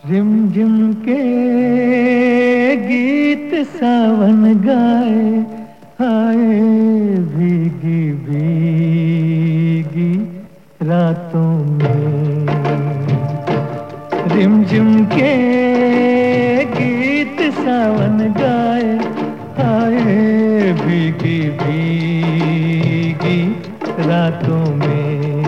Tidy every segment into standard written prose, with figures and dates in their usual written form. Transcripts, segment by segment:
रिमझिम के गीत सावन गाए, हाय भीगी भीगी रातों में। रिमझिम के गीत सावन गाए, हाय भीगी भीगी रातों में।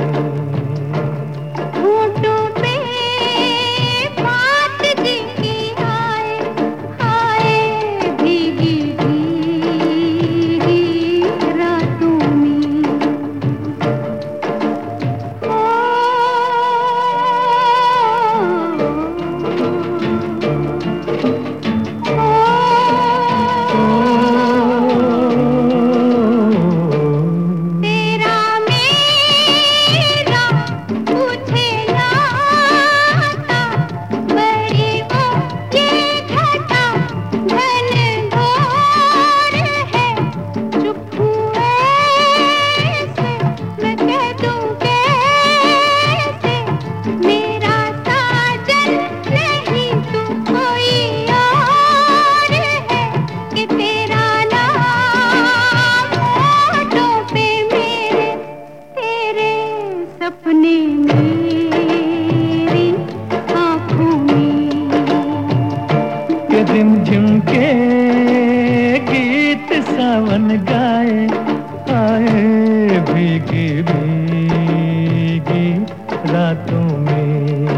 रिमझिम के गीत सावन गाए, आए भीगी भीगी रातों में।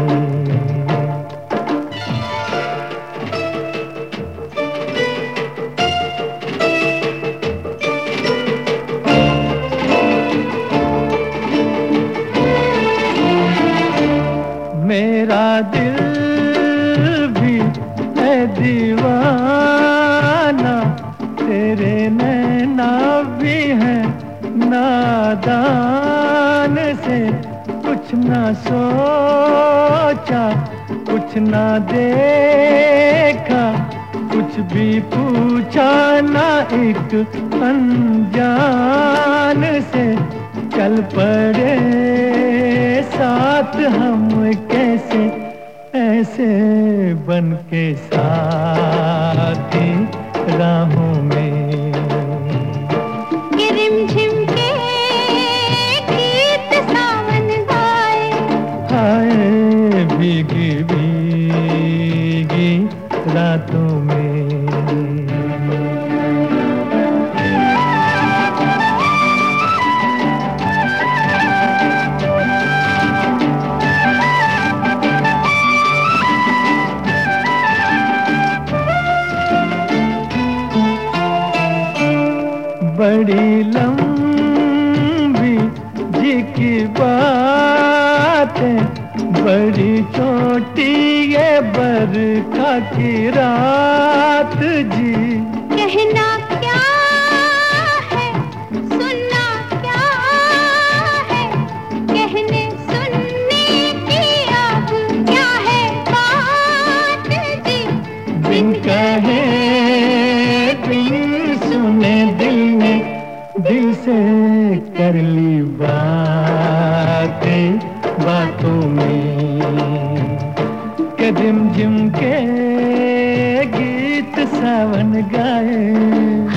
मेरा दिल भी है दीवाना, तेरे नैना भी है नादान से। कुछ ना सोचा, कुछ ना देखा, कुछ भी पूछा ना एक अनजान से। चल पड़े साथ हम कैसे, ऐसे बन के साथी राहों में। ये रिमझिम के गीत सावन गाए, हाय भीगी भीगी रातों में। बड़ी लंबी जी की बात है, बड़ी छोटी ये बरखा की रात जी। कहना क्या है, सुनना क्या है, कहने सुनने की अब क्या है बात जी। बिन कहे बिन सुने दिल ने दिल से कर ली बातें बातों में। रिमझिम के गीत सावन गाए,